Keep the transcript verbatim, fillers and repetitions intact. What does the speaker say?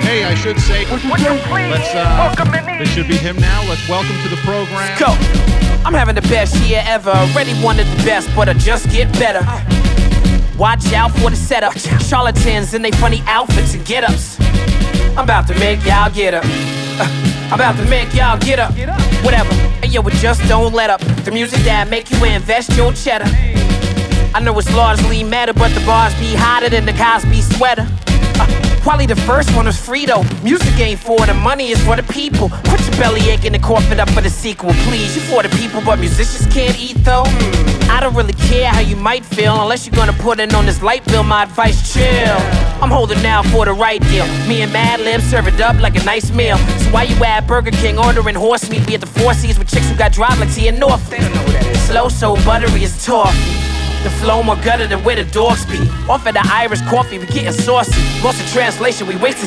Hey, I should say, let's, uh, this should be him now. Let's welcome to the program. Go. I'm having the best year ever. Already wanted the best, but I just get better. Watch out for the setup. Charlatans in they funny outfits and get-ups. I'm about to make y'all get up. Uh, I'm about to make y'all get up. Whatever. And yo, it just don't let up. The music that make you invest your cheddar. I know it's largely matter, but the bars be hotter than the Cosby sweater. Uh, Probably the first one was free though. Music ain't for the money, it's for the people. Put your belly aching and cough it up for the sequel, please. You for the people, but musicians can't eat though. Mm. I don't really care how you might feel unless you're gonna put in on this light bill. My advice, chill. I'm holding out for the right deal. Me and Mad Lib serve it up like a nice meal. So why you at Burger King ordering horse meat? We at the Four Seas with chicks who got drive like Tia North. They don't know who that is. Slow, so buttery as toffee. The flow more gutter than where the dogs be. Off at the Irish coffee, we getting saucy. Lost in translation, we wasting